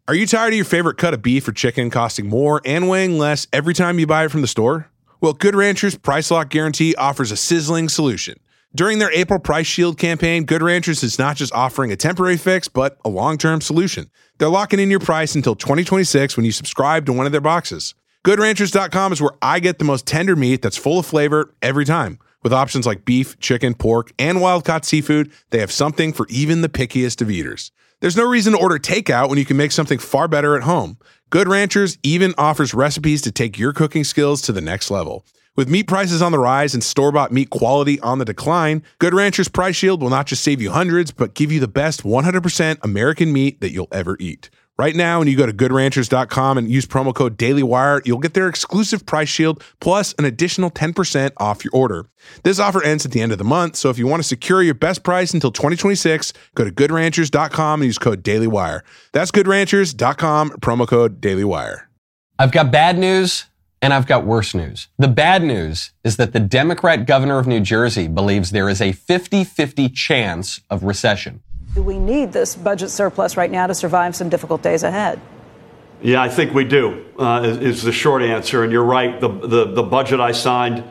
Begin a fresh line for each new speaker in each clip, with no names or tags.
Are you tired of your favorite cut of beef or chicken costing more and weighing less every time you buy it from the store? Well, Good Ranchers Price Lock Guarantee offers a sizzling solution. During their April Price Shield campaign, Good Ranchers is not just offering a temporary fix, but a long-term solution. They're locking in your price until 2026 when you subscribe to one of their boxes. GoodRanchers.com is where I get the most tender meat that's full of flavor every time. With options like beef, chicken, pork, and wild-caught seafood, they have something for even the pickiest of eaters. There's no reason to order takeout when you can make something far better at home. Good Ranchers even offers recipes to take your cooking skills to the next level. With meat prices on the rise and store-bought meat quality on the decline, Good Ranchers Price Shield will not just save you hundreds, but give you the best 100% American meat that you'll ever eat. Right now, when you go to GoodRanchers.com and use promo code DailyWire, you'll get their exclusive Price Shield plus an additional 10% off your order. This offer ends at the end of the month, so if you want to secure your best price until 2026, go to GoodRanchers.com and use code DailyWire. That's GoodRanchers.com, promo code DailyWire.
I've got bad news and I've got worse news. The bad news is that the Democrat governor of New Jersey believes there is a 50-50 chance of recession.
Do we need this budget surplus right now to survive some difficult days ahead?
Yeah, I think we do, is the short answer. And you're right, the budget I signed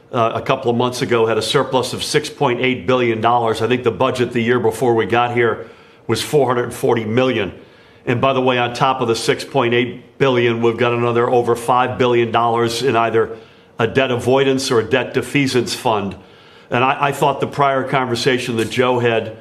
a couple of months ago had a surplus of $6.8 billion. I think the budget the year before we got here was $440 million. And by the way, on top of the $6.8 billion, we've got another over $5 billion in either a debt avoidance or a debt defeasance fund. And I thought the prior conversation that Joe had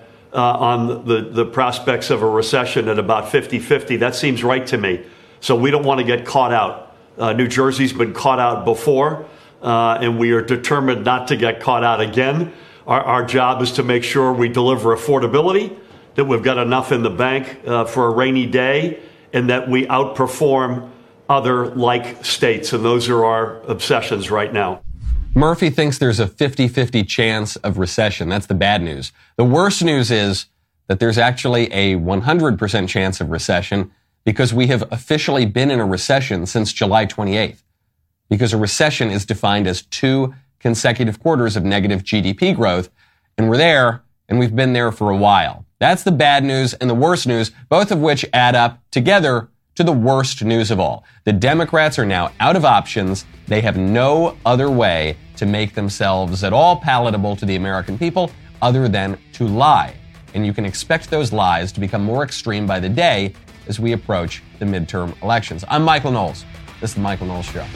on the prospects of a recession at about 50-50, that seems right to me. So we don't want to get caught out. New Jersey's been caught out before, and we are determined not to get caught out again. Our job is to make sure we deliver affordability, that we've got enough in the bank for a rainy day, and that we outperform other like states. And those are our obsessions right now.
Murphy thinks there's a 50-50 chance of recession. That's the bad news. The worst news is that there's actually a 100% chance of recession because we have officially been in a recession since July 28th. Because a recession is defined as 2 consecutive quarters of negative GDP growth, and we're there, and we've been there for a while. That's the bad news and the worst news, both of which add up together to the worst news of all. The Democrats are now out of options. They have no other way to make themselves at all palatable to the American people other than to lie. And you can expect those lies to become more extreme by the day as we approach the midterm elections. I'm Michael Knowles. This is The Michael Knowles Show.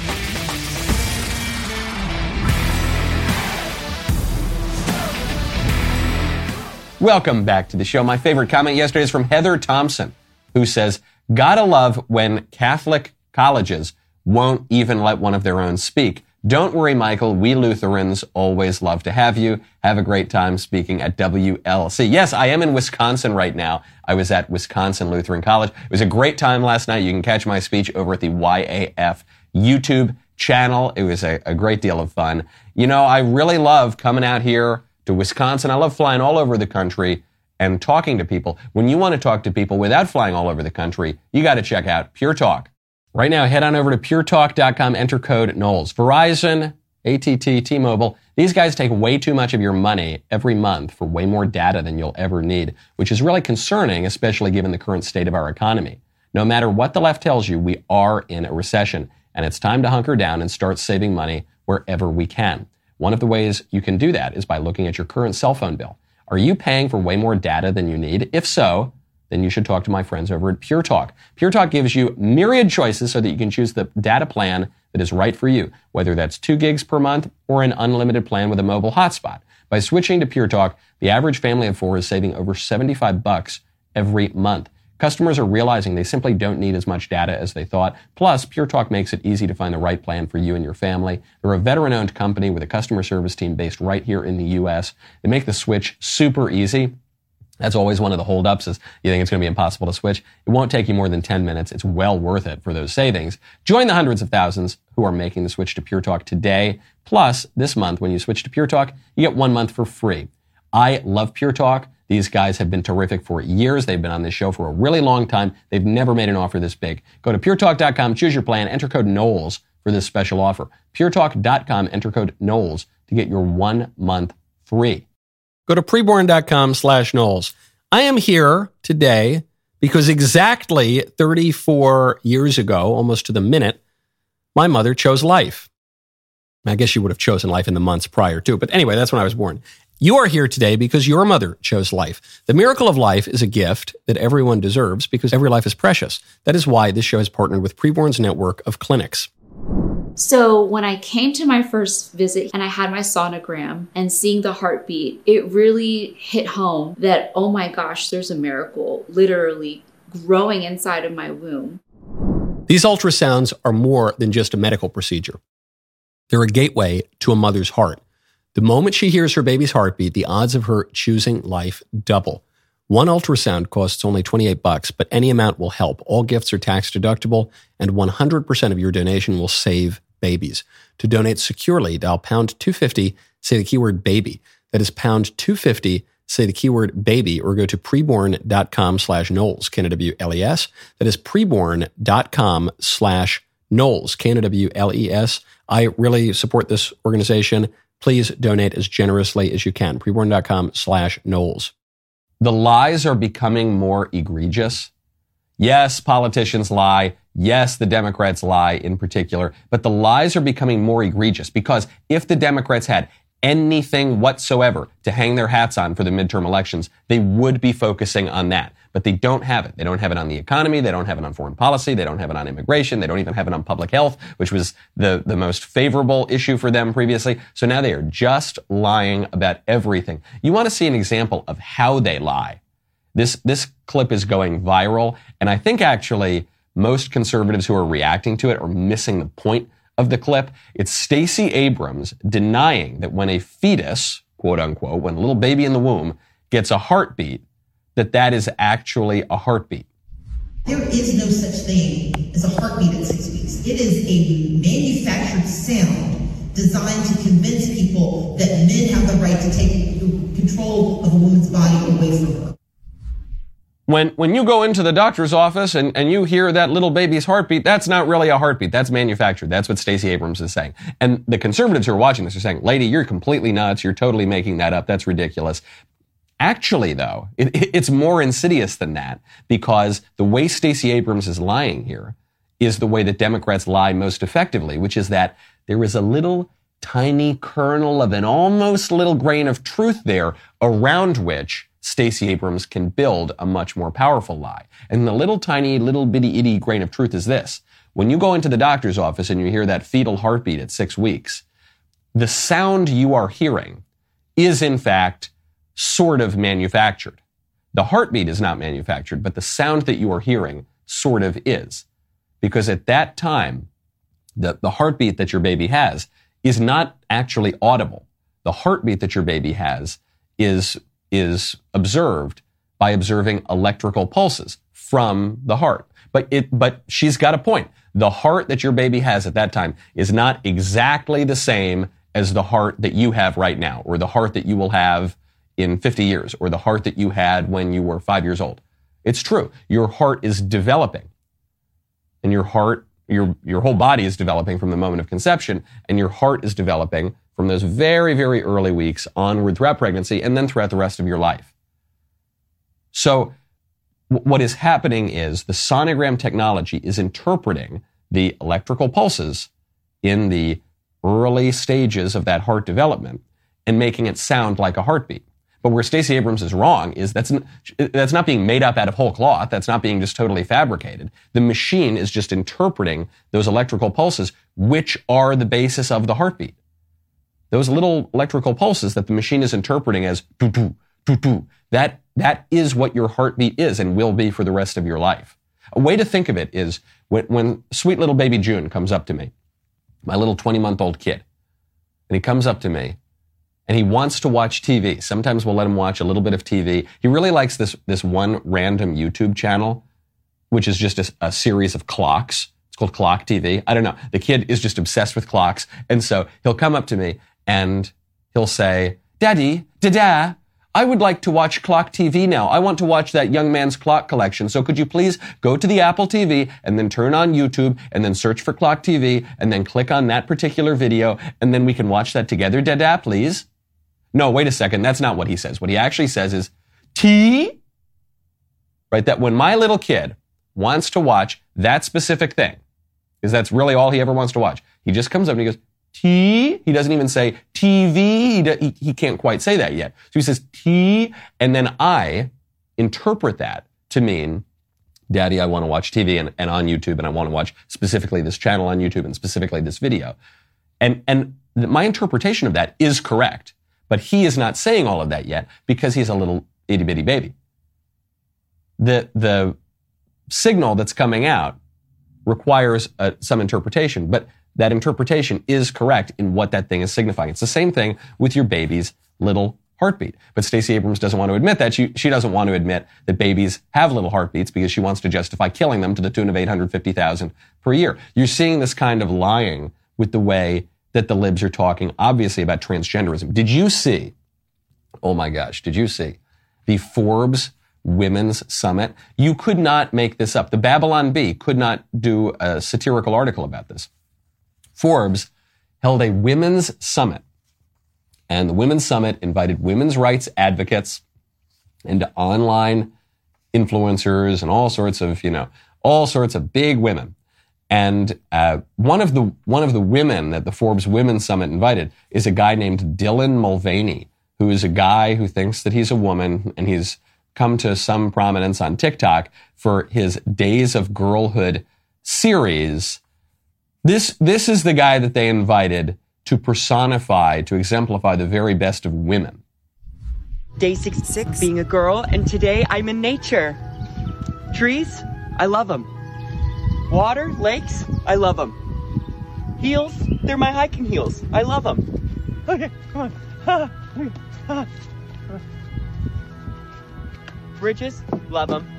Welcome back to the show. My favorite comment yesterday is from Heather Thompson, who says, "Gotta love when Catholic colleges won't even let one of their own speak. Don't worry, Michael. We Lutherans always love to have you. Have a great time speaking at WLC." Yes, I am in Wisconsin right now. I was at Wisconsin Lutheran College. It was a great time last night. You can catch my speech over at the YAF YouTube channel. It was a great deal of fun. You know, I really love coming out here to Wisconsin. I love flying all over the country and talking to people. When you want to talk to people without flying all over the country, you got to check out Pure Talk. Right now, head on over to puretalk.com, enter code Knowles. Verizon, AT&T, T-Mobile, these guys take way too much of your money every month for way more data than you'll ever need, which is really concerning, especially given the current state of our economy. No matter what the left tells you, we are in a recession, and it's time to hunker down and start saving money wherever we can. One of the ways you can do that is by looking at your current cell phone bill. Are you paying for way more data than you need? If so, then you should talk to my friends over at Pure Talk. Pure Talk gives you myriad choices so that you can choose the data plan that is right for you, whether that's 2 gigs per month or an unlimited plan with a mobile hotspot. By switching to Pure Talk, the average family of 4 is saving over $75 every month. Customers are realizing they simply don't need as much data as they thought. Plus, Pure Talk makes it easy to find the right plan for you and your family. They're a veteran-owned company with a customer service team based right here in the U.S. They make the switch super easy. That's always one of the holdups is you think it's going to be impossible to switch. It won't take you more than 10 minutes. It's well worth it for those savings. Join the hundreds of thousands who are making the switch to Pure Talk today. Plus, this month, when you switch to Pure Talk, you get 1 month for free. I love Pure Talk. These guys have been terrific for years. They've been on this show for a really long time. They've never made an offer this big. Go to puretalk.com, choose your plan, enter code Knowles for this special offer. puretalk.com, enter code Knowles to get your 1 month free. Go to preborn.com/Knowles. I am here today
Because exactly 34 years ago, almost to the minute, my mother chose life. I guess she would have chosen life in the months prior too. But anyway, that's when I was born. You are here today because your mother chose life. The miracle of life is a gift that everyone deserves because every life is precious. That is why this show has partnered with Preborn's network of clinics.
So when I came to my first visit and I had my sonogram and seeing the heartbeat, it really hit home that, oh my gosh, there's a miracle literally growing inside of my womb.
These ultrasounds are more than just a medical procedure. They're a gateway to a mother's heart. The moment she hears her baby's heartbeat, the odds of her choosing life double. One ultrasound costs only $28, but any amount will help. All gifts are tax deductible, and 100% of your donation will save babies. To donate securely, dial pound 250, say the keyword baby. That is pound 250, say the keyword baby, or go to preborn.com/Knowles, K-N-O-W-L-E-S. That is preborn.com/Knowles, K-N-O-W-L-E-S. I really support this organization. Please donate as generously as you can. Preborn.com/Knowles.
The lies are becoming more egregious. Yes, politicians lie. Yes, the Democrats lie in particular. But the lies are becoming more egregious because if the Democrats had anything whatsoever to hang their hats on for the midterm elections, they would be focusing on that. But they don't have it. They don't have it on the economy. They don't have it on foreign policy. They don't have it on immigration. They don't even have it on public health, which was the most favorable issue for them previously. So now they are just lying about everything. You want to see an example of how they lie. This clip is going viral, and I think actually most conservatives who are reacting to it are missing the point of the clip. It's Stacey Abrams denying that when a fetus, quote unquote, when a little baby in the womb gets a heartbeat, that is actually a heartbeat.
There is no such thing as a heartbeat at 6 weeks. It is a manufactured sound designed to convince people that men have the right to take control of a woman's body away from her.
When you go into the doctor's office and you hear that little baby's heartbeat, that's not really a heartbeat. That's manufactured. That's what Stacey Abrams is saying. And the conservatives who are watching this are saying, lady, you're completely nuts. You're totally making that up. That's ridiculous. Actually, though, it's more insidious than that because the way Stacey Abrams is lying here is the way that Democrats lie most effectively, which is that there is a little tiny kernel of an almost little grain of truth there around which Stacey Abrams can build a much more powerful lie. And the little tiny, little bitty itty grain of truth is this. When you go into the doctor's office and you hear that fetal heartbeat at 6 weeks, the sound you are hearing is in fact sort of manufactured. The heartbeat is not manufactured, but the sound that you are hearing sort of is. Because at that time, the heartbeat that your baby has is not actually audible. The heartbeat that your baby has is observed by observing electrical pulses from the heart. But she's got a point. The heart that your baby has at that time is not exactly the same as the heart that you have right now, or the heart that you will have in 50 years, or the heart that you had when you were 5 years old. It's true. Your heart is developing. And your heart, your whole body is developing from the moment of conception, and your heart is developing from those very, very early weeks onward throughout pregnancy and then throughout the rest of your life. So what is happening is the sonogram technology is interpreting the electrical pulses in the early stages of that heart development and making it sound like a heartbeat. But where Stacey Abrams is wrong is that's not being made up out of whole cloth. That's not being just totally fabricated. The machine is just interpreting those electrical pulses, which are the basis of the heartbeat. Those little electrical pulses that the machine is interpreting as doo-doo, doo-doo, that is what your heartbeat is and will be for the rest of your life. A way to think of it is when sweet little baby June comes up to me, my little 20-month-old kid, and he comes up to me, and he wants to watch TV. Sometimes we'll let him watch a little bit of TV. He really likes this one random YouTube channel, which is just a series of clocks. It's called Clock TV. I don't know. The kid is just obsessed with clocks. And so he'll come up to me and he'll say, Daddy, Dada, I would like to watch Clock TV now. I want to watch that Young Man's Clock collection. So could you please go to the Apple TV and then turn on YouTube and then search for Clock TV and then click on that particular video and then we can watch that together, Dada, please? No, wait a second. That's not what he says. What he actually says is, T? right? That when my little kid wants to watch that specific thing, because that's really all he ever wants to watch, he just comes up and he goes, T. He doesn't even say TV. He can't quite say that yet. So he says T, and then I interpret that to mean, Daddy, I want to watch TV and on YouTube, and I want to watch specifically this channel on YouTube and specifically this video. And my interpretation of that is correct, but he is not saying all of that yet because he's a little itty bitty baby. The signal that's coming out requires some interpretation, but that interpretation is correct in what that thing is signifying. It's the same thing with your baby's little heartbeat. But Stacey Abrams doesn't want to admit that. She doesn't want to admit that babies have little heartbeats because she wants to justify killing them to the tune of 850,000 per year. You're seeing this kind of lying with the way that the libs are talking, obviously, about transgenderism. Did you see, oh my gosh, did you see the Forbes Women's Summit? You could not make this up. The Babylon Bee could not do a satirical article about this. Forbes held a women's summit, and the women's summit invited women's rights advocates and online influencers and all sorts of big women. And one of the women that the Forbes Women's Summit invited is a guy named Dylan Mulvaney, who is a guy who thinks that he's a woman, and he's come to some prominence on TikTok for his Days of Girlhood series. This is the guy that they invited to personify, to exemplify the very best of women.
Day 66, being a girl, and today I'm in nature. Trees, I love them. Water, lakes, I love them. Heels, they're my hiking heels. I love them. Okay, come on. Bridges, love them.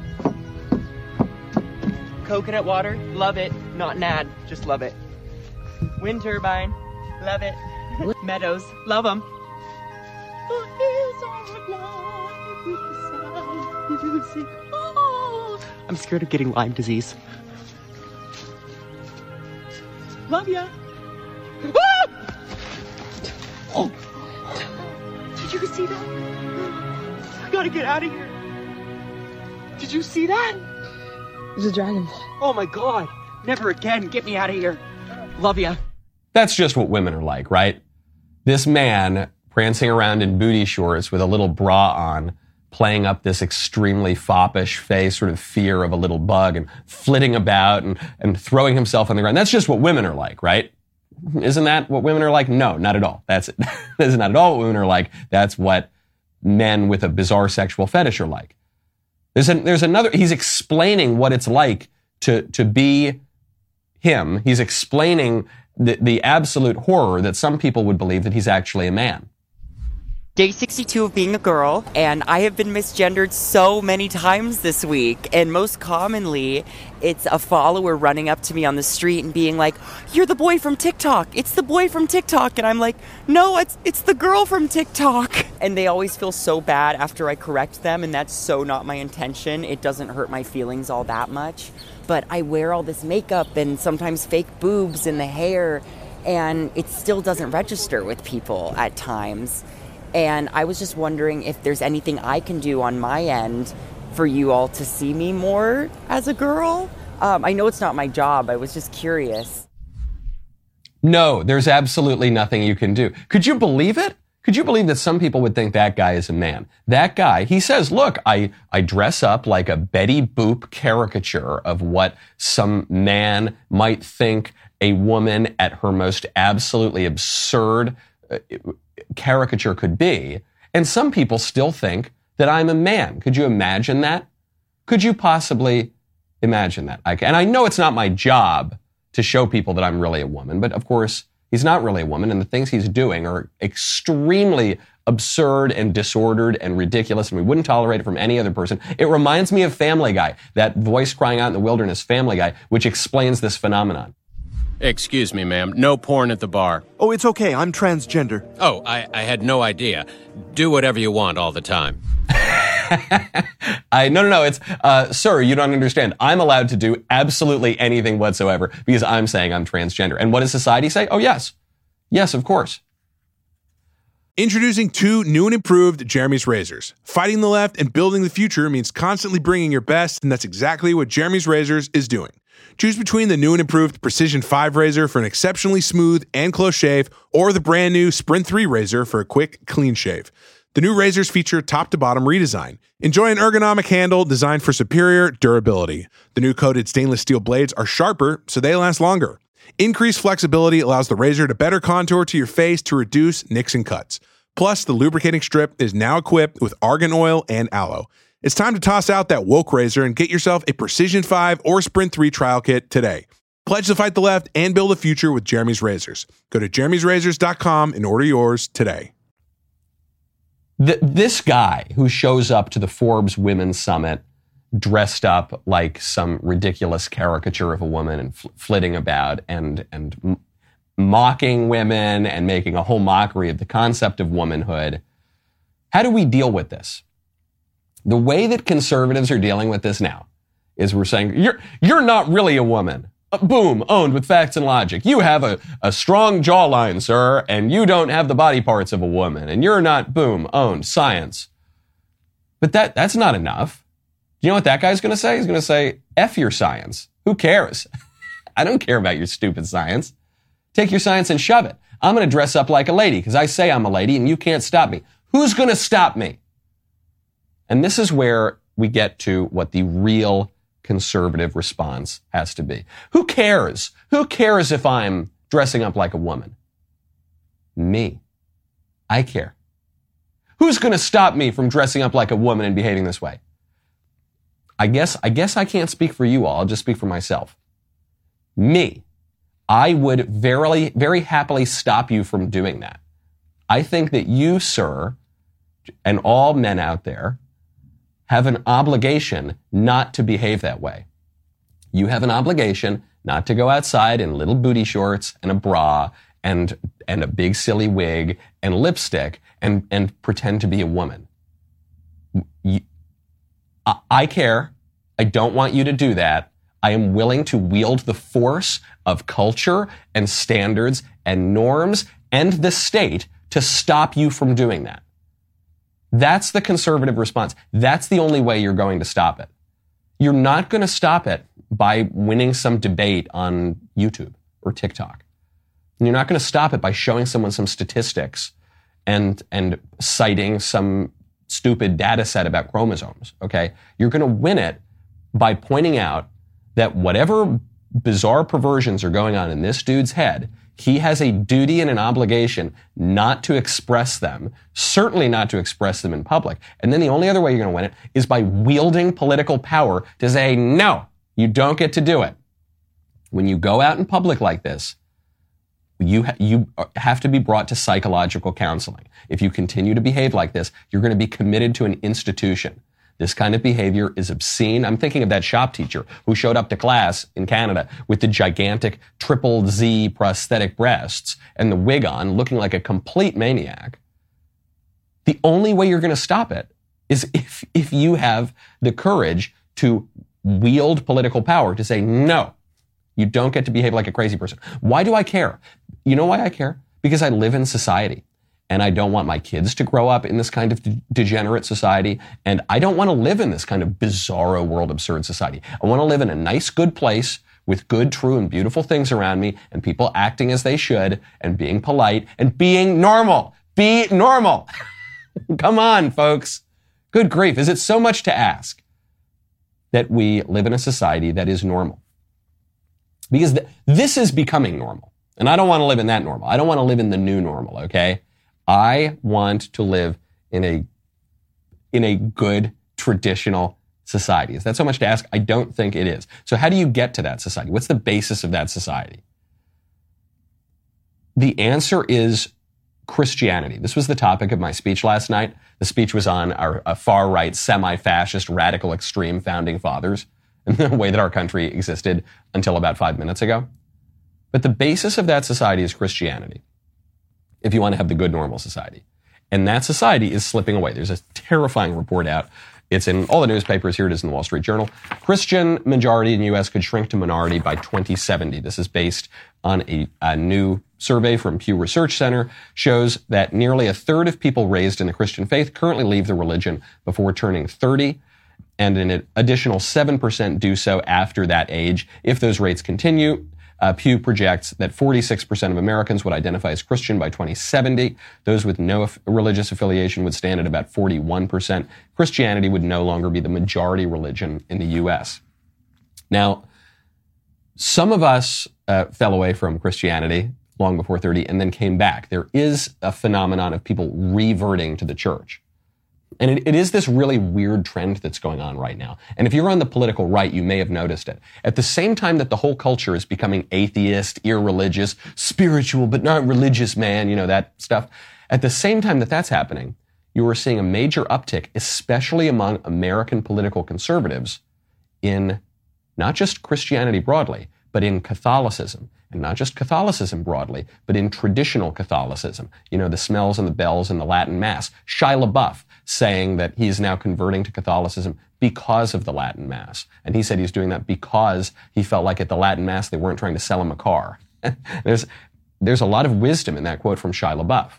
Coconut water, love it. Not nad, just love it. Wind turbine, love it. Meadows, love them. I'm scared of getting Lyme disease. Love ya. Oh. Did you see that? I gotta get out of here. Did you see that?
It was a dragonfly.
Oh my God. Never again. Get me out of here. Love ya.
That's just what women are like, right? This man prancing around in booty shorts with a little bra on, playing up this extremely foppish face, sort of fear of a little bug, and flitting about and throwing himself on the ground. That's just what women are like, right? Isn't that what women are like? No, not at all. That is not at all what women are like. That's what men with a bizarre sexual fetish are like. There's another, he's explaining what it's like to be him. He's explaining the absolute horror that some people would believe that he's actually a man.
Day 62 of being a girl, and I have been misgendered so many times this week, and most commonly, it's a follower running up to me on the street and being like, "You're the boy from TikTok. It's the boy from TikTok." And I'm like, "No, it's the girl from TikTok." And they always feel so bad after I correct them, and that's so not my intention. It doesn't hurt my feelings all that much, but I wear all this makeup and sometimes fake boobs in the hair, and it still doesn't register with people at times. And I was just wondering if there's anything I can do on my end for you all to see me more as a girl. I know it's not my job. I was just curious.
No, there's absolutely nothing you can do. Could you believe it? Could you believe that some people would think that guy is a man? That guy, he says, look, I dress up like a Betty Boop caricature of what some man might think a woman at her most absolutely absurd caricature could be, and some people still think that I'm a man. Could you imagine that? Could you possibly imagine that? And I know it's not my job to show people that I'm really a woman, but of course, he's not really a woman, and the things he's doing are extremely absurd and disordered and ridiculous, and we wouldn't tolerate it from any other person. It reminds me of Family Guy, that voice crying out in the wilderness, Family Guy, which explains this phenomenon.
Excuse me, ma'am. No porn at the bar.
Oh, it's okay. I'm transgender.
Oh, I had no idea. Do whatever you want all the time.
No. It's, sir, you don't understand. I'm allowed to do absolutely anything whatsoever because I'm saying I'm transgender. And what does society say? Oh, yes. Yes, of course.
Introducing 2 new and improved Jeremy's razors. Fighting the left and building the future means constantly bringing your best, and that's exactly what Jeremy's Razors is doing. Choose between the new and improved Precision 5 razor for an exceptionally smooth and close shave, or the brand new Sprint 3 razor for a quick, clean shave. The new razors feature top-to-bottom redesign. Enjoy an ergonomic handle designed for superior durability. The new coated stainless steel blades are sharper, so they last longer. Increased flexibility allows the razor to better contour to your face to reduce nicks and cuts. Plus, the lubricating strip is now equipped with argan oil and aloe. It's time to toss out that woke razor and get yourself a Precision 5 or Sprint 3 trial kit today. Pledge to fight the left and build a future with Jeremy's Razors. Go to jeremy'srazors.com and order yours today.
This guy who shows up to the Forbes Women's Summit dressed up like some ridiculous caricature of a woman and flitting about and mocking women and making a whole mockery of the concept of womanhood. How do we deal with this? The way that conservatives are dealing with this now is we're saying, you're not really a woman. Boom, owned with facts and logic. You have a strong jawline, sir, and you don't have the body parts of a woman, and you're not, boom, owned, science. But that's not enough. You know what that guy's going to say? He's going to say, F your science. Who cares? I don't care about your stupid science. Take your science and shove it. I'm going to dress up like a lady because I say I'm a lady and you can't stop me. Who's going to stop me? And this is where we get to what the real conservative response has to be. Who cares? Who cares if I'm dressing up like a woman? Me. I care. Who's going to stop me from dressing up like a woman and behaving this way? I guess I can't speak for you all. I'll just speak for myself. Me. I would very, very happily stop you from doing that. I think that you, sir, and all men out there have an obligation not to behave that way. You have an obligation not to go outside in little booty shorts and a bra and a big silly wig and lipstick and pretend to be a woman. I care. I don't want you to do that. I am willing to wield the force of culture and standards and norms and the state to stop you from doing that. That's the conservative response. That's the only way you're going to stop it. You're not going to stop it by winning some debate on YouTube or TikTok. And you're not going to stop it by showing someone some statistics and citing some stupid data set about chromosomes, okay? You're going to win it by pointing out that whatever bizarre perversions are going on in this dude's head, he has a duty and an obligation not to express them, certainly not to express them in public. And then the only other way you're going to win it is by wielding political power to say, no, you don't get to do it. When you go out in public like this, you have to be brought to psychological counseling. If you continue to behave like this, you're going to be committed to an institution. This kind of behavior is obscene. I'm thinking of that shop teacher who showed up to class in Canada with the gigantic triple Z prosthetic breasts and the wig on, looking like a complete maniac. The only way you're going to stop it is if you have the courage to wield political power to say, no, you don't get to behave like a crazy person. Why do I care? You know why I care? Because I live in society. And I don't want my kids to grow up in this kind of degenerate society. And I don't want to live in this kind of bizarro world, absurd society. I want to live in a nice, good place with good, true, and beautiful things around me and people acting as they should and being polite and being normal. Be normal. Come on, folks. Good grief. Is it so much to ask that we live in a society that is normal? Because this is becoming normal. And I don't want to live in that normal. I don't want to live in the new normal, okay? I want to live in a good, traditional society. Is that so much to ask? I don't think it is. So how do you get to that society? What's the basis of that society? The answer is Christianity. This was the topic of my speech last night. The speech was on our far-right, semi-fascist, radical, extreme founding fathers and the way that our country existed until about 5 minutes ago. But the basis of that society is Christianity, if you want to have the good, normal society. And that society is slipping away. There's a terrifying report out. It's in all the newspapers. Here it is in the Wall Street Journal. Christian majority in the U.S. could shrink to minority by 2070. This is based on a new survey from Pew Research Center shows that nearly a third of people raised in the Christian faith currently leave the religion before turning 30, and an additional 7% do so after that age. If those rates continue, Pew projects that 46% of Americans would identify as Christian by 2070. Those with no religious affiliation would stand at about 41%. Christianity would no longer be the majority religion in the U.S. Now, some of us fell away from Christianity long before 30 and then came back. There is a phenomenon of people reverting to the church. And it is this really weird trend that's going on right now. And if you're on the political right, you may have noticed it. At the same time that the whole culture is becoming atheist, irreligious, spiritual, but not religious, man, you know, that stuff. At the same time that that's happening, you are seeing a major uptick, especially among American political conservatives, in not just Christianity broadly, but in Catholicism. And not just Catholicism broadly, but in traditional Catholicism. You know, the smells and the bells and the Latin Mass. Shia LaBeouf saying that he is now converting to Catholicism because of the Latin Mass. And he said he's doing that because he felt like at the Latin Mass they weren't trying to sell him a car. There's a lot of wisdom in that quote from Shia LaBeouf.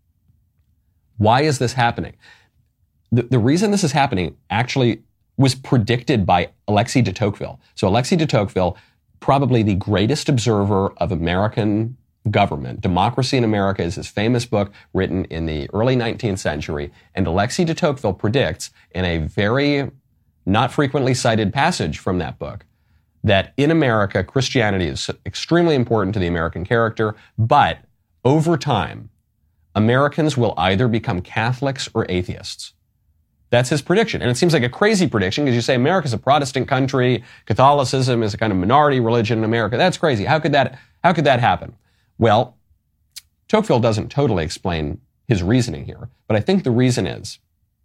Why is this happening? The reason this is happening actually was predicted by Alexis de Tocqueville. So Alexis de Tocqueville, probably the greatest observer of American government. Democracy in America is his famous book written in the early 19th century. And Alexis de Tocqueville predicts in a very not frequently cited passage from that book that in America, Christianity is extremely important to the American character, but over time, Americans will either become Catholics or atheists. That's his prediction. And it seems like a crazy prediction because you say America's a Protestant country, Catholicism is a kind of minority religion in America. That's crazy. How could that happen? Well, Tocqueville doesn't totally explain his reasoning here, but I think the reason is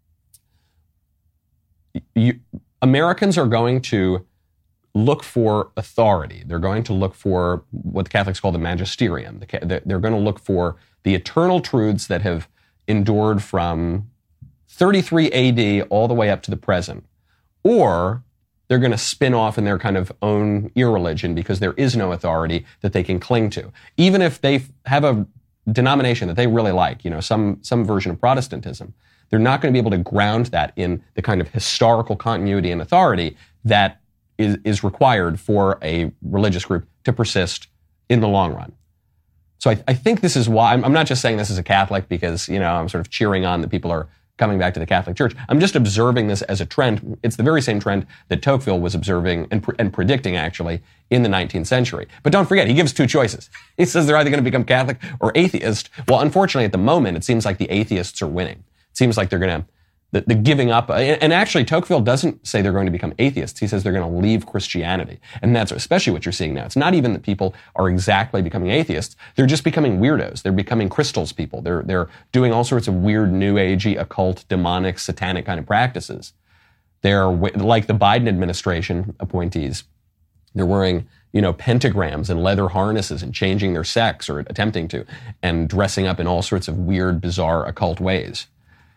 Americans are going to look for authority. They're going to look for what the Catholics call the magisterium. They're going to look for the eternal truths that have endured from 33 AD all the way up to the present. Or they're going to spin off in their kind of own irreligion because there is no authority that they can cling to. Even if they have a denomination that they really like, you know, some version of Protestantism, they're not going to be able to ground that in the kind of historical continuity and authority that is required for a religious group to persist in the long run. So I think this is why, I'm not just saying this as a Catholic because, you know, I'm sort of cheering on that people are coming back to the Catholic Church. I'm just observing this as a trend. It's the very same trend that Tocqueville was observing and predicting, actually, in the 19th century. But don't forget, he gives two choices. He says they're either going to become Catholic or atheist. Well, unfortunately, at the moment, it seems like the atheists are winning. It seems like they're going to, the giving up, and actually Tocqueville doesn't say they're going to become atheists. He says they're going to leave Christianity. And that's especially what you're seeing now. It's not even that people are exactly becoming atheists. They're just becoming weirdos. They're becoming crystals people. They're doing all sorts of weird, new agey, occult, demonic, satanic kind of practices. They're like the Biden administration appointees. They're wearing, you know, pentagrams and leather harnesses and changing their sex or attempting to, and dressing up in all sorts of weird, bizarre, occult ways.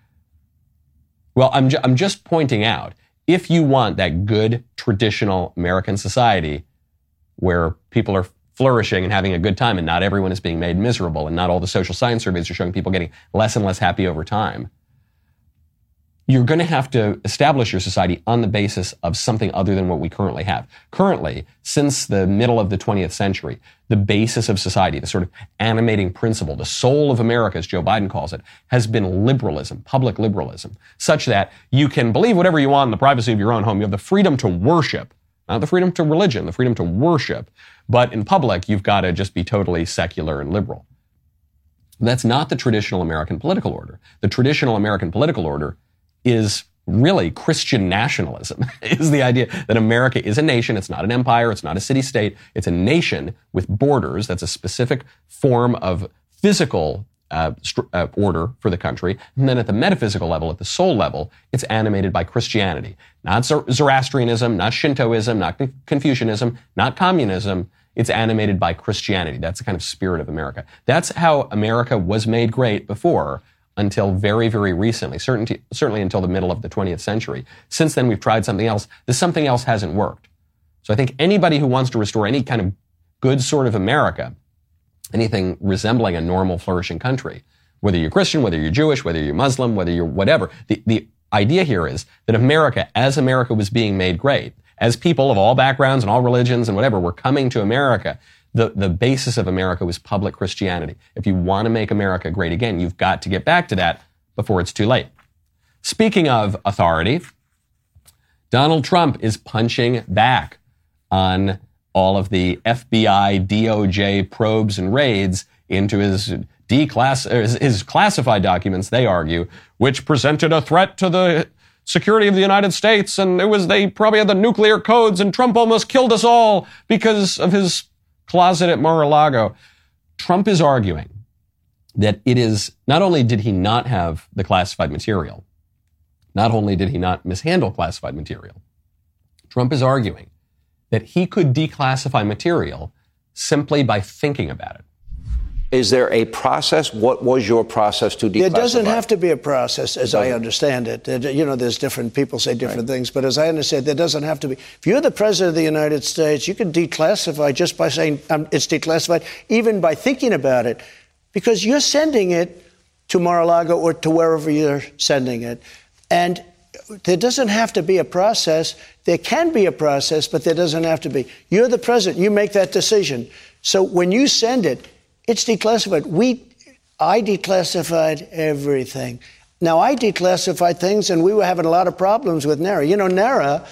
Well, I'm just pointing out, if you want that good, traditional American society where people are flourishing and having a good time and not everyone is being made miserable and not all the social science surveys are showing people getting less and less happy over time, you're going to have to establish your society on the basis of something other than what we currently have. Currently, since the middle of the 20th century, the basis of society, the sort of animating principle, the soul of America, as Joe Biden calls it, has been liberalism, public liberalism, such that you can believe whatever you want in the privacy of your own home. You have the freedom to worship, not the freedom to religion, the freedom to worship. But in public, you've got to just be totally secular and liberal. That's not the traditional American political order. The traditional American political order is really Christian nationalism, is the idea that America is a nation. It's not an empire. It's not a city-state. It's a nation with borders. That's a specific form of physical order for the country. And then at the metaphysical level, at the soul level, it's animated by Christianity. Not Zoroastrianism, not Shintoism, not Confucianism, not communism. It's animated by Christianity. That's the kind of spirit of America. That's how America was made great before, until very, very recently, certainly until the middle of the 20th century. Since then, we've tried something else. This something else hasn't worked. So I think anybody who wants to restore any kind of good sort of America anything resembling a normal, flourishing country. Whether you're Christian, whether you're Jewish, whether you're Muslim, whether you're whatever. The idea here is that America, as America was being made great, as people of all backgrounds and all religions and whatever were coming to America, the basis of America was public Christianity. If you want to make America great again, you've got to get back to that before it's too late. Speaking of authority, Donald Trump is punching back on all of the FBI, DOJ probes and raids into his classified documents, they argue, which presented a threat to the security of the United States, and they probably had the nuclear codes, and Trump almost killed us all because of his closet at Mar-a-Lago. Trump is arguing that it is, not only did he not have the classified material, not only did he not mishandle classified material, Trump is arguing that he could declassify material simply by thinking about it.
Is there a process? What was your process to declassify?
There doesn't have to be a process, as I understand it. There's different people say different things, but as I understand, there doesn't have to be. If you're the president of the United States, you can declassify just by saying it's declassified, even by thinking about it, because you're sending it to Mar-a-Lago or to wherever you're sending it. And there doesn't have to be a process. There can be a process, but there doesn't have to be. You're the president. You make that decision. So when you send it, it's declassified. I declassified everything. Now, I declassified things, and we were having a lot of problems with NARA. You know, NARA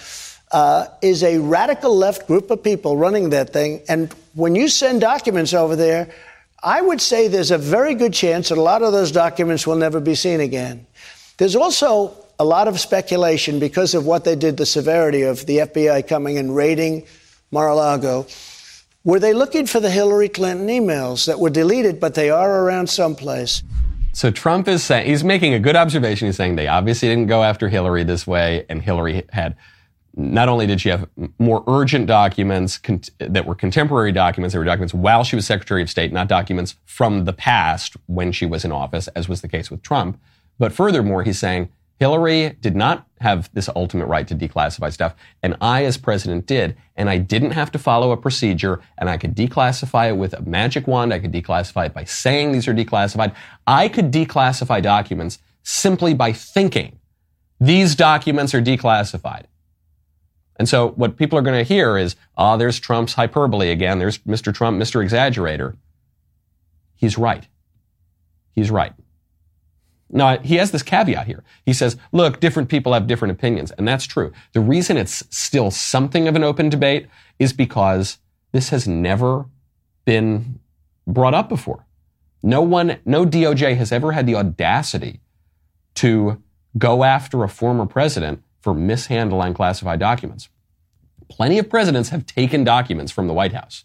is a radical left group of people running that thing. And when you send documents over there, I would say there's a very good chance that a lot of those documents will never be seen again. There's also a lot of speculation because of what they did, the severity of the FBI coming and raiding Mar-a-Lago. Were they looking for the Hillary Clinton emails that were deleted, but they are around someplace?
So Trump is saying, he's making a good observation. He's saying they obviously didn't go after Hillary this way, and Hillary had, not only did she have more urgent documents that were contemporary documents, they were documents while she was Secretary of State, not documents from the past when she was in office, as was the case with Trump. But furthermore, he's saying Hillary did not have this ultimate right to declassify stuff, and I, as president, did, and I didn't have to follow a procedure, and I could declassify it with a magic wand. I could declassify it by saying these are declassified. I could declassify documents simply by thinking these documents are declassified. And so what people are going to hear is, there's Trump's hyperbole again. There's Mr. Trump, Mr. Exaggerator. He's right. He's right. Now, he has this caveat here. He says, look, different people have different opinions, and that's true. The reason it's still something of an open debate is because this has never been brought up before. No DOJ has ever had the audacity to go after a former president for mishandling classified documents. Plenty of presidents have taken documents from the White House.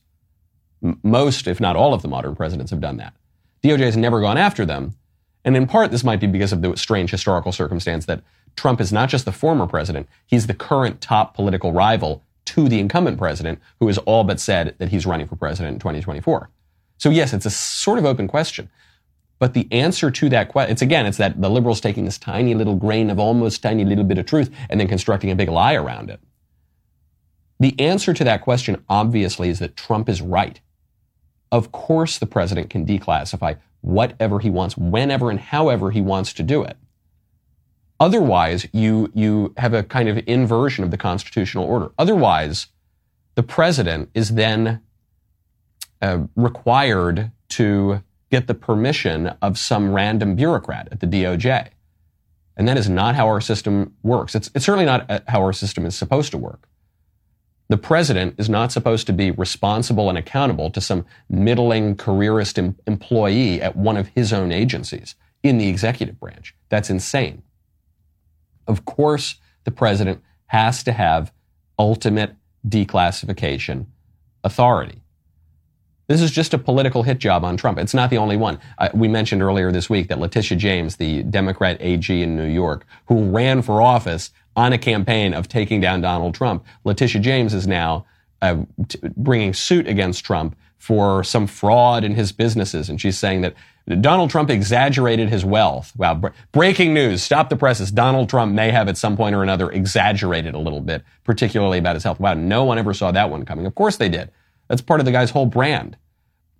Most, if not all of the modern presidents have done that. DOJ has never gone after them. And in part, this might be because of the strange historical circumstance that Trump is not just the former president, he's the current top political rival to the incumbent president, who has all but said that he's running for president in 2024. So yes, it's a sort of open question. But the answer to that question, it's that the liberals taking this tiny little grain of almost tiny little bit of truth and then constructing a big lie around it. The answer to that question, obviously, is that Trump is right. Of course the president can declassify whatever he wants, whenever and however he wants to do it. Otherwise, you have a kind of inversion of the constitutional order. Otherwise, the president is then required to get the permission of some random bureaucrat at the DOJ. And that is not how our system works. It's certainly not how our system is supposed to work. The president is not supposed to be responsible and accountable to some middling careerist employee at one of his own agencies in the executive branch. That's insane. Of course, the president has to have ultimate declassification authority. This is just a political hit job on Trump. It's not the only one. We mentioned earlier this week that Letitia James, the Democrat AG in New York, who ran for office on a campaign of taking down Donald Trump, Letitia James is now bringing suit against Trump for some fraud in his businesses. And she's saying that Donald Trump exaggerated his wealth. Wow. Breaking news. Stop the presses. Donald Trump may have at some point or another exaggerated a little bit, particularly about his health. Wow. No one ever saw that one coming. Of course they did. That's part of the guy's whole brand.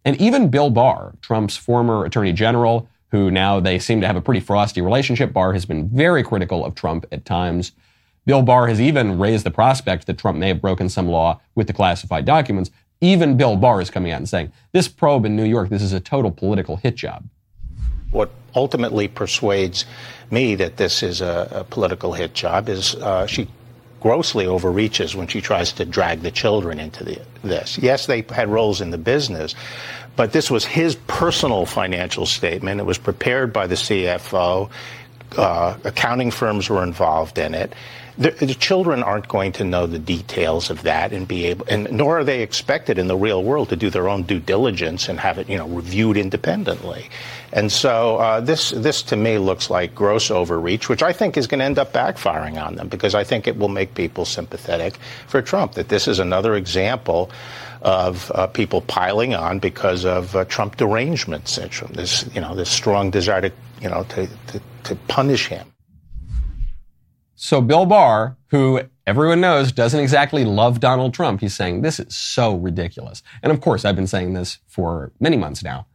And even Bill Barr, Trump's former attorney general, who now they seem to have a pretty frosty relationship. Barr has been very critical of Trump at times. Bill Barr has even raised the prospect that Trump may have broken some law with the classified documents. Even Bill Barr is coming out and saying, this probe in New York, this is a total political hit job.
What ultimately persuades me that this is a political hit job is she grossly overreaches when she tries to drag the children into this. Yes, they had roles in the business, but this was his personal financial statement. It was prepared by the CFO. Accounting firms were involved in it. The children aren't going to know the details of that and be able, and nor are they expected in the real world to do their own due diligence and have it, reviewed independently. And so this to me looks like gross overreach, which I think is going to end up backfiring on them, because I think it will make people sympathetic for Trump, that this is another example of people piling on because of Trump derangement syndrome, this strong desire to punish him.
So Bill Barr, who everyone knows doesn't exactly love Donald Trump, he's saying this is so ridiculous. And of course, I've been saying this for many months now.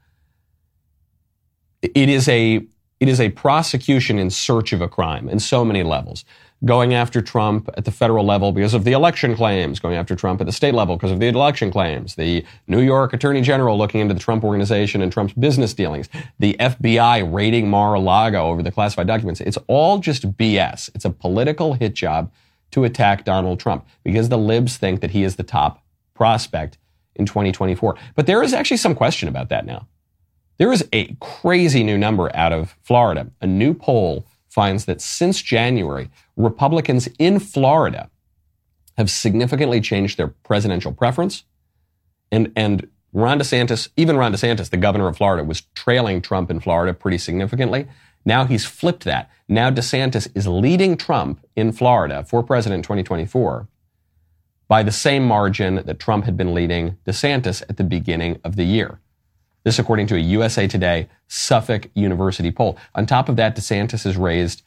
It is a prosecution in search of a crime in so many levels. Going after Trump at the federal level because of the election claims, going after Trump at the state level because of the election claims, the New York Attorney General looking into the Trump Organization and Trump's business dealings, the FBI raiding Mar-a-Lago over the classified documents. It's all just BS. It's a political hit job to attack Donald Trump because the libs think that he is the top prospect in 2024. But there is actually some question about that now. There is a crazy new number out of Florida. A new poll finds that since January, Republicans in Florida have significantly changed their presidential preference. And Ron DeSantis, even Ron DeSantis, the governor of Florida, was trailing Trump in Florida pretty significantly. Now he's flipped that. Now DeSantis is leading Trump in Florida for president in 2024 by the same margin that Trump had been leading DeSantis at the beginning of the year. This according to a USA Today Suffolk University poll. On top of that, DeSantis has raised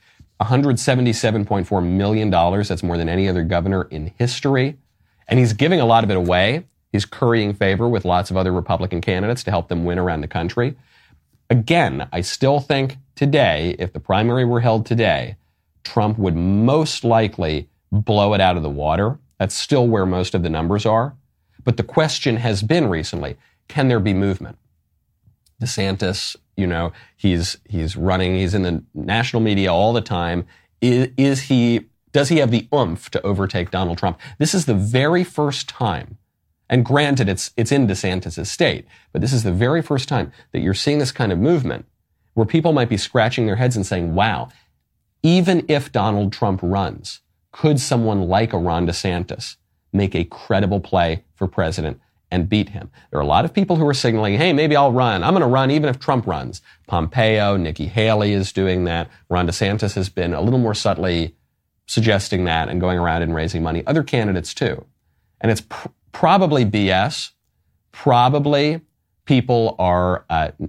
$177.4 million. That's more than any other governor in history. And he's giving a lot of it away. He's currying favor with lots of other Republican candidates to help them win around the country. Again, I still think today, if the primary were held today, Trump would most likely blow it out of the water. That's still where most of the numbers are. But the question has been recently, can there be movement? DeSantis, he's running, he's in the national media all the time. Does he have the oomph to overtake Donald Trump? This is the very first time, and granted it's in DeSantis' state, but this is the very first time that you're seeing this kind of movement where people might be scratching their heads and saying, wow, even if Donald Trump runs, could someone like a Ron DeSantis make a credible play for president and beat him? There are a lot of people who are signaling, hey, maybe I'll run. I'm going to run even if Trump runs. Pompeo, Nikki Haley is doing that. Ron DeSantis has been a little more subtly suggesting that and going around and raising money. Other candidates too. And it's probably BS. Probably people are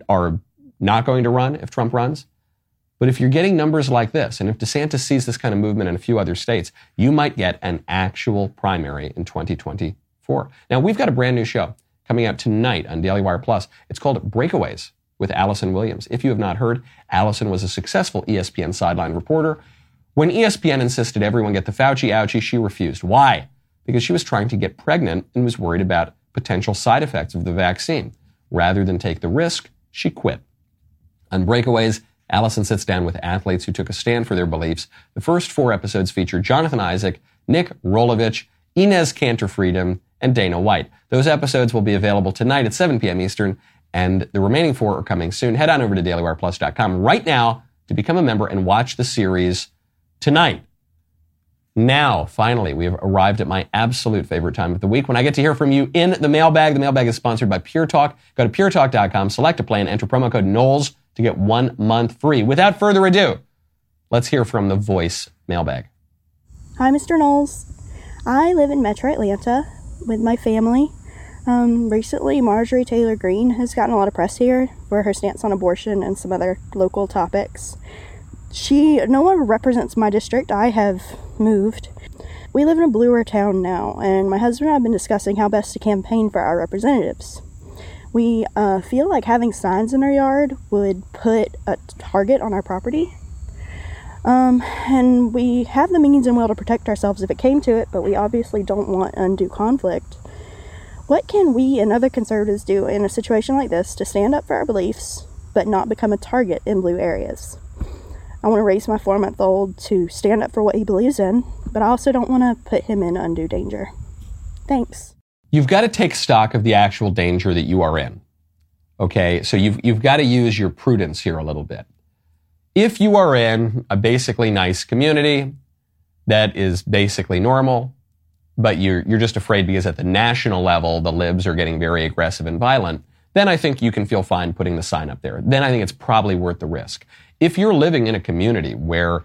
not going to run if Trump runs. But if you're getting numbers like this, and if DeSantis sees this kind of movement in a few other states, you might get an actual primary in 2024. Now, we've got a brand new show coming out tonight on Daily Wire Plus. It's called Breakaways with Allison Williams. If you have not heard, Allison was a successful ESPN sideline reporter. When ESPN insisted everyone get the Fauci ouchie, she refused. Why? Because she was trying to get pregnant and was worried about potential side effects of the vaccine. Rather than take the risk, she quit. On Breakaways, Allison sits down with athletes who took a stand for their beliefs. The first 4 episodes feature Jonathan Isaac, Nick Rolovich, Inez Cantor-Freedom, and Dana White. Those episodes will be available tonight at 7 p.m. Eastern, and the remaining 4 are coming soon. Head on over to dailywireplus.com right now to become a member and watch the series tonight. Now, finally, we have arrived at my absolute favorite time of the week when I get to hear from you in the mailbag. The mailbag is sponsored by Pure Talk. Go to puretalk.com, select a plan, enter promo code Knowles to get 1 month free. Without further ado, let's hear from the Voice mailbag.
Hi, Mr. Knowles. I live in Metro Atlanta with my family. Recently, Marjorie Taylor Greene has gotten a lot of press here for her stance on abortion and some other local topics. She no longer represents my district. I have moved. We live in a bluer town now, and my husband and I have been discussing how best to campaign for our representatives. We feel like having signs in our yard would put a target on our property. And we have the means and will to protect ourselves if it came to it, but we obviously don't want undue conflict. What can we and other conservatives do in a situation like this to stand up for our beliefs, but not become a target in blue areas? I want to raise my 4-month-old to stand up for what he believes in, but I also don't want to put him in undue danger. Thanks.
You've got to take stock of the actual danger that you are in. Okay, so you've got to use your prudence here a little bit. If you are in a basically nice community that is basically normal, but you're just afraid because at the national level the libs are getting very aggressive and violent, then I think you can feel fine putting the sign up there. Then I think it's probably worth the risk. If you're living in a community where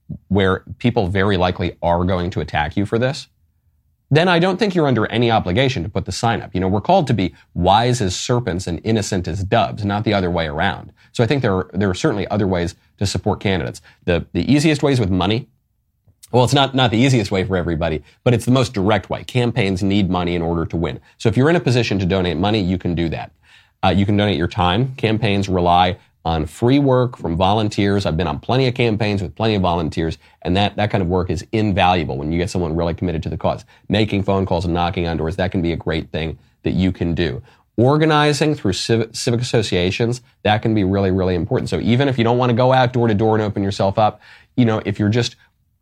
people very likely are going to attack you for this, then I don't think you're under any obligation to put the sign up. You know, we're called to be wise as serpents and innocent as doves, not the other way around. So I think there are certainly other ways to support candidates. The easiest way is with money. Well, it's not the easiest way for everybody, but it's the most direct way. Campaigns need money in order to win. So if you're in a position to donate money, you can do that. You can donate your time. Campaigns rely on free work from volunteers. I've been on plenty of campaigns with plenty of volunteers, and that kind of work is invaluable when you get someone really committed to the cause. Making phone calls and knocking on doors, that can be a great thing that you can do. Organizing through civic associations, that can be really, really important. So even if you don't want to go out door to door and open yourself up, you know, if you're just,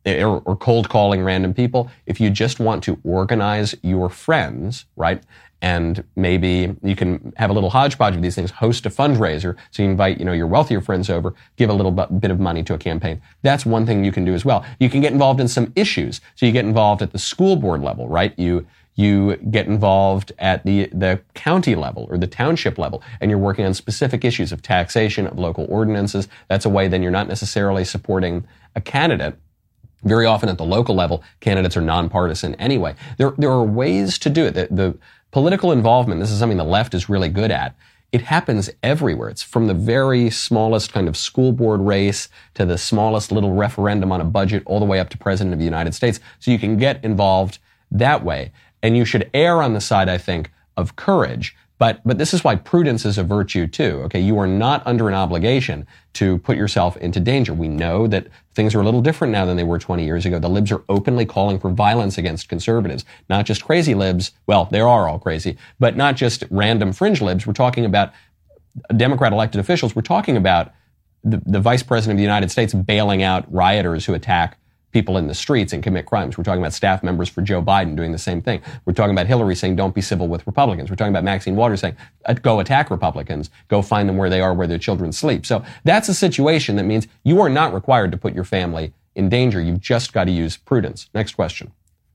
or cold calling random people, if you just want to organize your friends, right? And maybe you can have a little hodgepodge of these things, host a fundraiser. So you invite, you know, your wealthier friends over, give a little bit of money to a campaign. That's one thing you can do as well. You can get involved in some issues. So you get involved at the school board level, right? You get involved at the county level or the township level, and you're working on specific issues of taxation, of local ordinances. That's a way then you're not necessarily supporting a candidate. Very often at the local level, candidates are nonpartisan anyway. There are ways to do it. The political involvement, this is something the left is really good at. It happens everywhere. It's from the very smallest kind of school board race to the smallest little referendum on a budget all the way up to President of the United States. So you can get involved that way. And you should err on the side, I think, of courage. But this is why prudence is a virtue too. Okay, you are not under an obligation to put yourself into danger. We know that things are a little different now than they were 20 years ago. The libs are openly calling for violence against conservatives, not just crazy libs. Well, they are all crazy, but not just random fringe libs. We're talking about Democrat elected officials. We're talking about the Vice President of the United States bailing out rioters who attack people in the streets and commit crimes. We're talking about staff members for Joe Biden doing the same thing. We're talking about Hillary saying, don't be civil with Republicans. We're talking about Maxine Waters saying, go attack Republicans, go find them where they are, where their children sleep. So that's a situation that means you are not required to put your family in danger. You've just got to use prudence. Next question.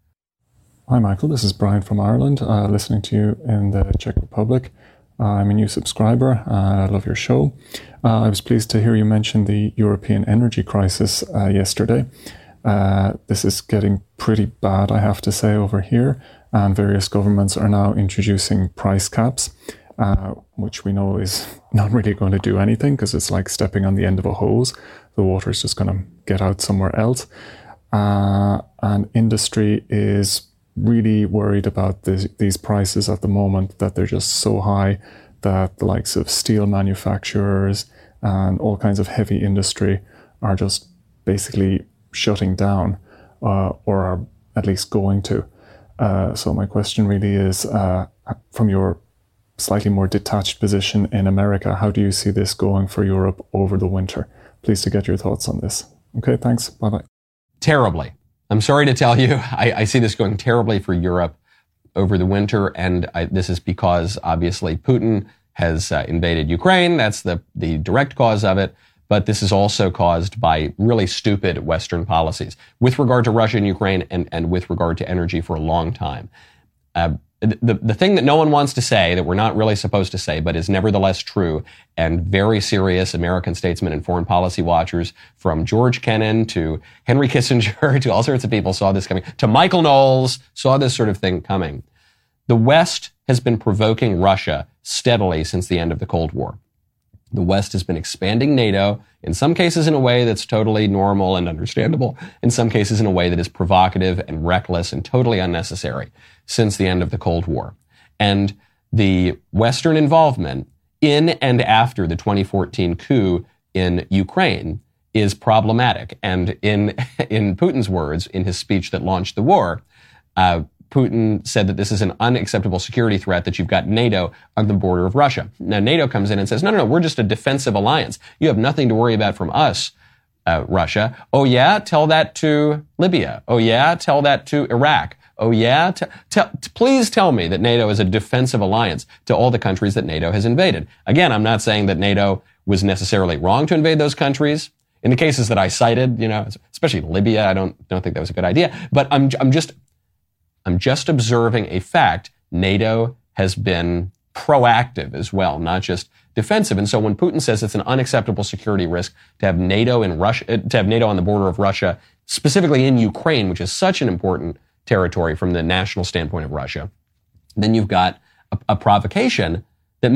Hi, Michael. This is Brian from Ireland, listening to you in the Czech Republic. I'm a new subscriber. I love your show. I was pleased to hear you mention the European energy crisis yesterday. This is getting pretty bad, I have to say, over here, and various governments are now introducing price caps, which we know is not really going to do anything because it's like stepping on the end of a hose. The water is just going to get out somewhere else. And industry is really worried about these prices at the moment, that they're just so high that the likes of steel manufacturers and all kinds of heavy industry are just basically shutting down or are at least going to. So my question really is, from your slightly more detached position in America, how do you see this going for Europe over the winter? Pleased to get your thoughts on this. Okay, thanks. Bye-bye.
Terribly. I'm sorry to tell you, I see this going terribly for Europe over the winter, and this is because, obviously, Putin has invaded Ukraine. That's the direct cause of it. But this is also caused by really stupid Western policies with regard to Russia and Ukraine and with regard to energy for a long time. The thing that no one wants to say, that we're not really supposed to say, but is nevertheless true, and very serious American statesmen and foreign policy watchers, from George Kennan to Henry Kissinger to all sorts of people, saw this coming, to Michael Knowles, saw this sort of thing coming. The West has been provoking Russia steadily since the end of the Cold War. The West has been expanding NATO, in some cases in a way that's totally normal and understandable, in some cases in a way that is provocative and reckless and totally unnecessary since the end of the Cold War. And the Western involvement in and after the 2014 coup in Ukraine is problematic. And in Putin's words, in his speech that launched the war, Putin said that this is an unacceptable security threat, that you've got NATO on the border of Russia. Now, NATO comes in and says, no, we're just a defensive alliance. You have nothing to worry about from us, Russia. Oh, yeah? Tell that to Libya. Oh, yeah? Tell that to Iraq. Oh, yeah? Please tell me that NATO is a defensive alliance to all the countries that NATO has invaded. Again, I'm not saying that NATO was necessarily wrong to invade those countries. In the cases that I cited, especially Libya, I don't think that was a good idea. But I'm just observing a fact. NATO has been proactive as well, not just defensive. And so when Putin says it's an unacceptable security risk to have NATO in Russia, to have NATO on the border of Russia, specifically in Ukraine, which is such an important territory from the national standpoint of Russia, then you've got a provocation that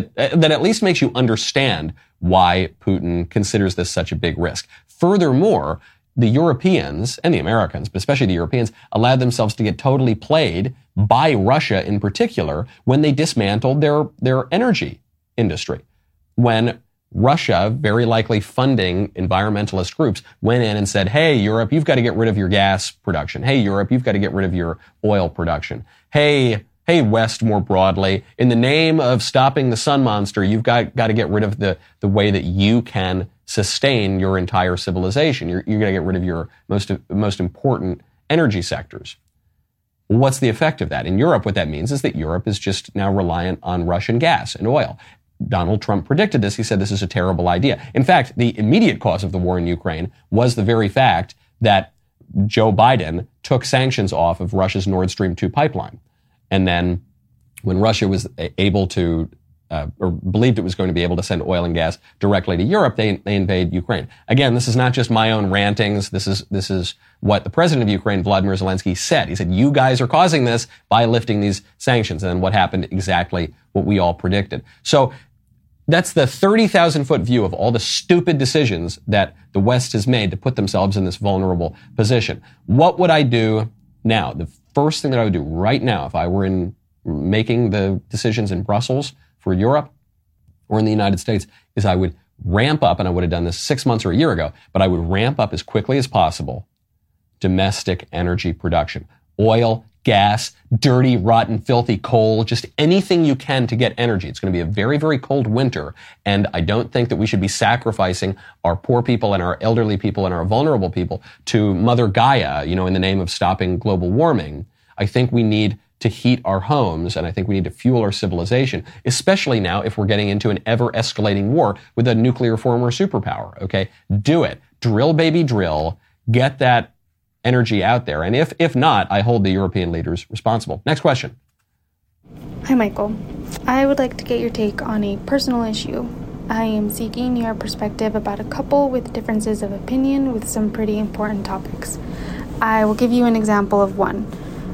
at least makes you understand why Putin considers this such a big risk. Furthermore, the Europeans and the Americans, but especially the Europeans, allowed themselves to get totally played by Russia in particular when they dismantled their energy industry. When Russia, very likely funding environmentalist groups, went in and said, hey, Europe, you've got to get rid of your gas production. Hey, Europe, you've got to get rid of your oil production. Hey, West, more broadly, in the name of stopping the sun monster, you've got to get rid of the way that you can sustain your entire civilization. You're going to get rid of your most important energy sectors. What's the effect of that? In Europe, what that means is that Europe is just now reliant on Russian gas and oil. Donald Trump predicted this. He said this is a terrible idea. In fact, the immediate cause of the war in Ukraine was the very fact that Joe Biden took sanctions off of Russia's Nord Stream 2 pipeline. And then when Russia was able to, or believed it was going to be able to send oil and gas directly to Europe, they invade Ukraine. Again, this is not just my own rantings. This is what the president of Ukraine, Volodymyr Zelensky, said. He said, you guys are causing this by lifting these sanctions. And then what happened? Exactly what we all predicted. So that's the 30,000-foot view of all the stupid decisions that the West has made to put themselves in this vulnerable position. What would I do now? The first thing that I would do right now, if I were in making the decisions in Brussels for Europe or in the United States, is I would ramp up, and I would have done this 6 months or a year ago, but I would ramp up as quickly as possible domestic energy production. Oil, gas, dirty, rotten, filthy coal, just anything you can to get energy. It's going to be a very, very cold winter, and I don't think that we should be sacrificing our poor people and our elderly people and our vulnerable people to Mother Gaia, in the name of stopping global warming. I think we need to heat our homes, and I think we need to fuel our civilization, especially now if we're getting into an ever-escalating war with a nuclear former superpower, okay? Do it. Drill, baby, drill. Get that energy out there. And if not, I hold the European leaders responsible. Next question.
Hi, Michael. I would like to get your take on a personal issue. I am seeking your perspective about a couple with differences of opinion with some pretty important topics. I will give you an example of one.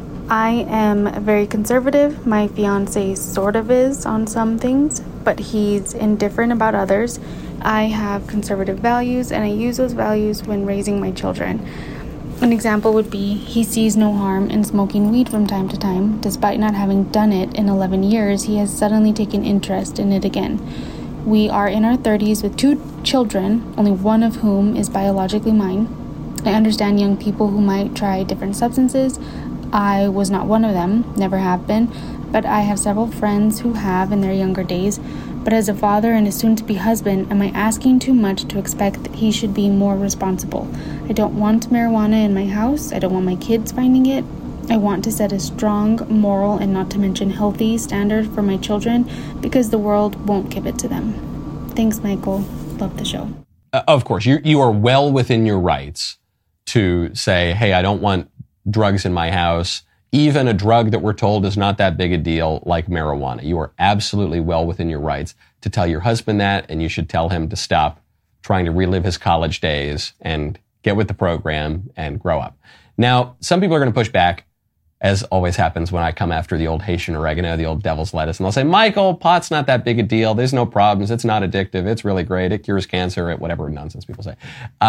I am very conservative. My fiance sort of is on some things, but he's indifferent about others. I have conservative values, and I use those values when raising my children. An example would be he sees no harm in smoking weed from time to time. Despite not having done it in 11 years, he has suddenly taken interest in it again. We are in our 30s with 2 children, only one of whom is biologically mine. I understand young people who might try different substances. I was not one of them, never have been, but I have several friends who have in their younger days. But as a father and a soon-to-be husband, am I asking too much to expect that he should be more responsible? I don't want marijuana in my house. I don't want my kids finding it. I want to set a strong, moral, and not to mention healthy standard for my children because the world won't give it to them. Thanks, Michael. Love the show.
Of course, you are well within your rights to say, hey, I don't want drugs in my house. Even a drug that we're told is not that big a deal, like marijuana. You are absolutely well within your rights to tell your husband that, and you should tell him to stop trying to relive his college days and get with the program and grow up. Now, some people are going to push back, as always happens when I come after the old Haitian oregano, the old devil's lettuce, and they'll say, Michael, pot's not that big a deal. There's no problems. It's not addictive. It's really great. It cures cancer, whatever nonsense people say.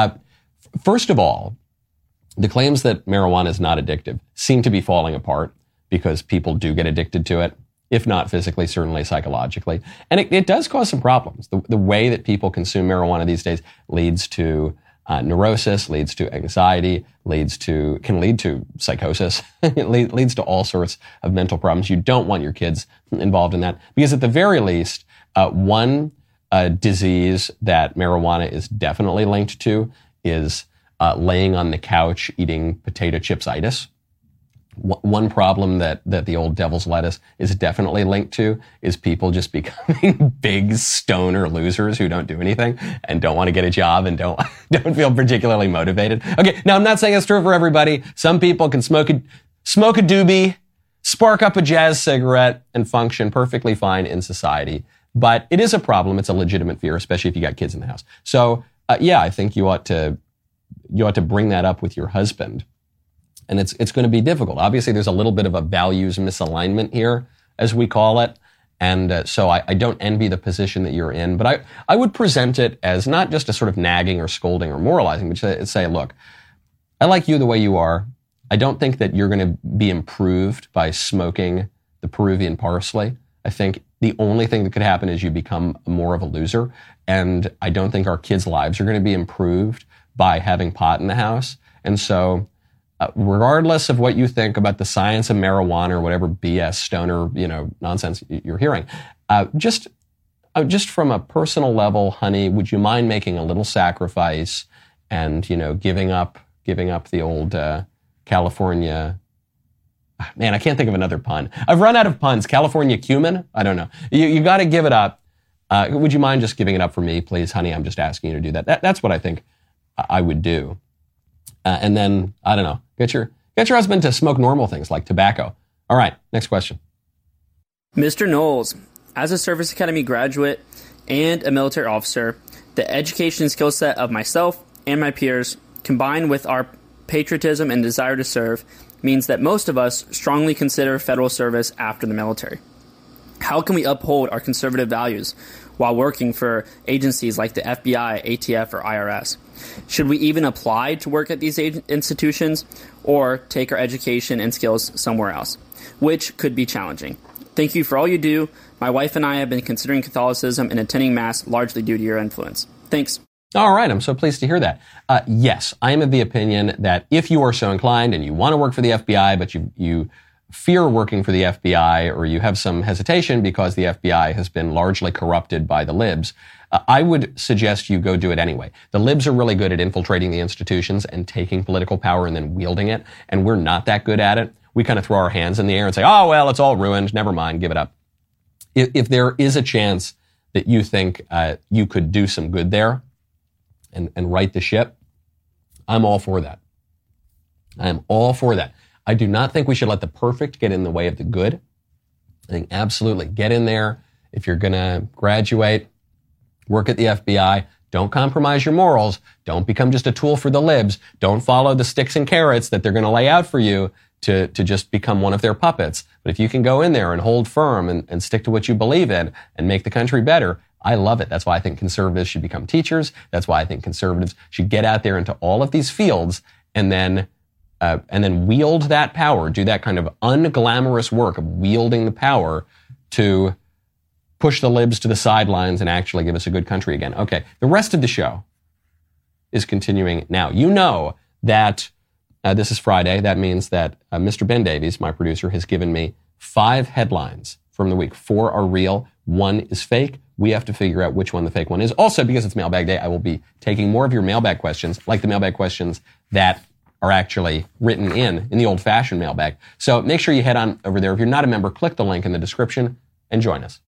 First of all, the claims that marijuana is not addictive seem to be falling apart because people do get addicted to it. if not physically, certainly psychologically. And it does cause some problems. The way that people consume marijuana these days leads to neurosis, leads to anxiety, can lead to psychosis. It leads to all sorts of mental problems. You don't want your kids involved in that, because at the very least, one disease that marijuana is definitely linked to is laying on the couch eating potato chips-itis. One problem that the old devil's lettuce is definitely linked to is people just becoming big stoner losers who don't do anything and don't want to get a job and don't feel particularly motivated. Okay, now I'm not saying it's true for everybody. Some people can smoke a doobie, spark up a jazz cigarette, and function perfectly fine in society. But it is a problem. It's a legitimate fear, especially if you got kids in the house. So yeah, I think you ought to bring that up with your husband. And it's going to be difficult. Obviously, there's a little bit of a values misalignment here, as we call it. And so I don't envy the position that you're in. But I would present it as not just a sort of nagging or scolding or moralizing, but say, look, I like you the way you are. I don't think that you're going to be improved by smoking the Peruvian parsley. I think the only thing that could happen is you become more of a loser. And I don't think our kids' lives are going to be improved by having pot in the house. And so regardless of what you think about the science of marijuana or whatever BS stoner, nonsense you're hearing, just from a personal level, honey, would you mind making a little sacrifice and, giving up the old California? Man, I can't think of another pun. I've run out of puns. California cumin? I don't know. You got to give it up. Would you mind just giving it up for me, please, honey? I'm just asking you to do that. That's what I think I would do. And then, I don't know, get your husband to smoke normal things like tobacco. All right, next question.
Mr. Knowles, as a Service Academy graduate and a military officer, the education and skill set of myself and my peers, combined with our patriotism and desire to serve, means that most of us strongly consider federal service after the military. How can we uphold our conservative values while working for agencies like the FBI, ATF, or IRS? Should we even apply to work at these institutions or take our education and skills somewhere else, which could be challenging? Thank you for all you do. My wife and I have been considering Catholicism and attending Mass largely due to your influence. Thanks.
All right. I'm so pleased to hear that. Yes, I am of the opinion that if you are so inclined and you want to work for the FBI, but you fear working for the FBI, or you have some hesitation because the FBI has been largely corrupted by the libs, I would suggest you go do it anyway. The libs are really good at infiltrating the institutions and taking political power and then wielding it, and we're not that good at it. We kind of throw our hands in the air and say, oh, well, it's all ruined. Never mind. Give it up. If there is a chance that you think you could do some good there and right the ship, I'm all for that. I am all for that. I do not think we should let the perfect get in the way of the good. I think absolutely get in there. If you're going to graduate, work at the FBI, don't compromise your morals. Don't become just a tool for the libs. Don't follow the sticks and carrots that they're going to lay out for you to just become one of their puppets. But if you can go in there and hold firm and stick to what you believe in and make the country better, I love it. That's why I think conservatives should become teachers. That's why I think conservatives should get out there into all of these fields and then wield that power, do that kind of unglamorous work of wielding the power to push the libs to the sidelines and actually give us a good country again. Okay, the rest of the show is continuing now. You know that this is Friday. That means that Mr. Ben Davies, my producer, has given me 5 headlines from the week. 4 are real, 1 is fake. We have to figure out which one the fake one is. Also, because it's Mailbag Day, I will be taking more of your mailbag questions, like the mailbag questions that are actually written in the old-fashioned mailbag. So make sure you head on over there. If you're not a member, click the link in the description and join us.